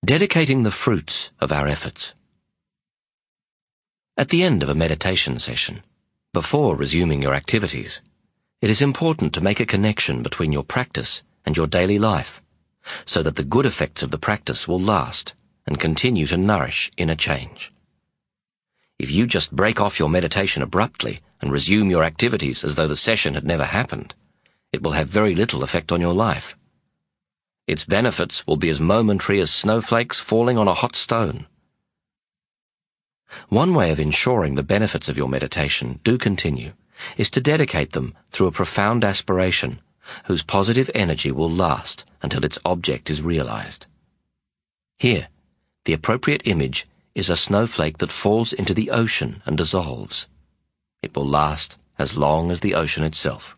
Dedicating the fruits of our efforts. At the end of a meditation session, before resuming your activities, it is important to make a connection between your practice and your daily life, so that the good effects of the practice will last and continue to nourish inner change. If you just break off your meditation abruptly and resume your activities as though the session had never happened, it will have very little effect on your life. Its benefits will be as momentary as snowflakes falling on a hot stone. One way of ensuring the benefits of your meditation do continue is to dedicate them through a profound aspiration whose positive energy will last until its object is realized. Here, the appropriate image is a snowflake that falls into the ocean and dissolves. It will last as long as the ocean itself.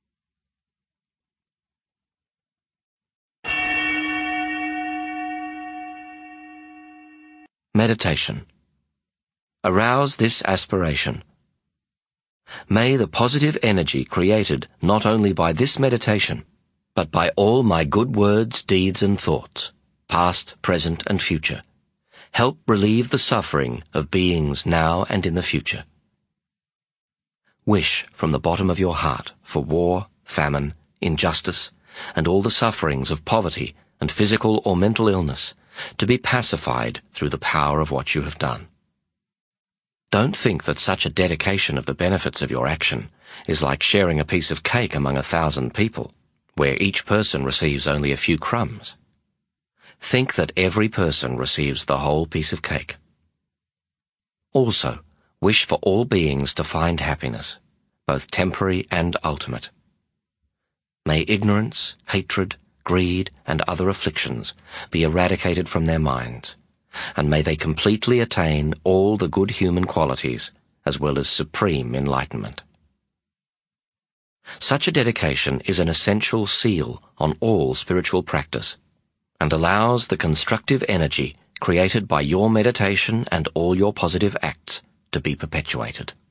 Meditation. Arouse this aspiration. May the positive energy created not only by this meditation, but by all my good words, deeds, and thoughts, past, present, and future, help relieve the suffering of beings now and in the future. Wish from the bottom of your heart for war, famine, injustice, and all the sufferings of poverty and physical or mental illness to be pacified through the power of what you have done. Don't think that such a dedication of the benefits of your action is like sharing a piece of cake among 1,000 people, where each person receives only a few crumbs. Think that every person receives the whole piece of cake. Also, wish for all beings to find happiness, both temporary and ultimate. May ignorance, hatred, greed, and other afflictions be eradicated from their minds, and may they completely attain all the good human qualities as well as supreme enlightenment. Such a dedication is an essential seal on all spiritual practice, and allows the constructive energy created by your meditation and all your positive acts to be perpetuated.